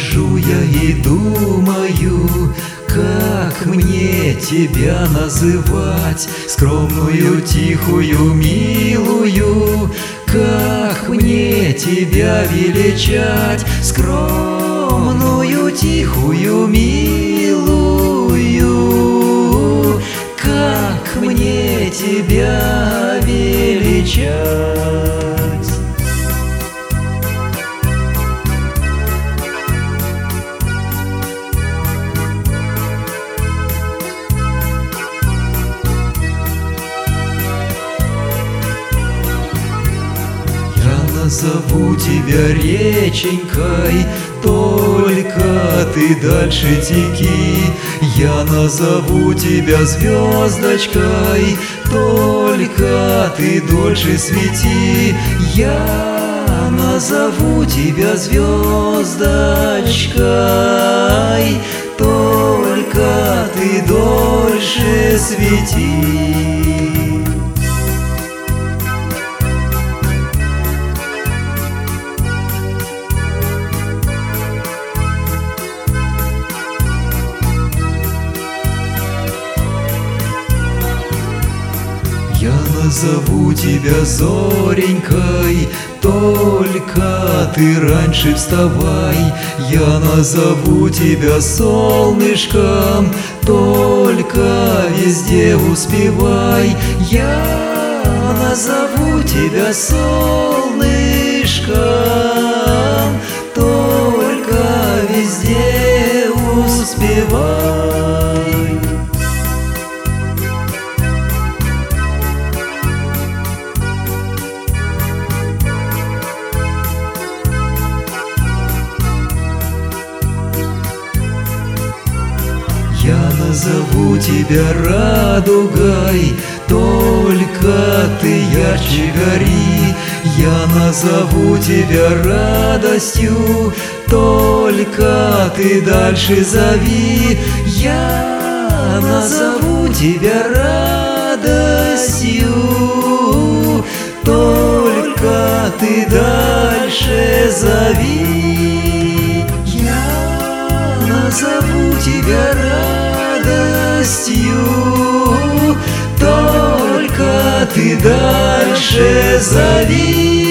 Сижу я и думаю, как мне тебя называть, скромную, тихую, милую, как мне тебя величать, скромную, тихую, милую, как мне тебя величать. Назову тебя реченькой, только ты дальше теки. Я назову тебя звездочкой, только ты дольше свети. Я назову тебя звездочкой, только ты дольше свети. Я назову тебя зоренькой, только ты раньше вставай. Я назову тебя солнышком, только везде успевай. Я назову тебя солнышком, только везде успевай. Я назову тебя радугой, только ты ярче гори. Я назову тебя радостью, только ты дальше зови. Я назову тебя радостью, только ты дальше зови. Я назову тебя радостью, только ты дальше зови.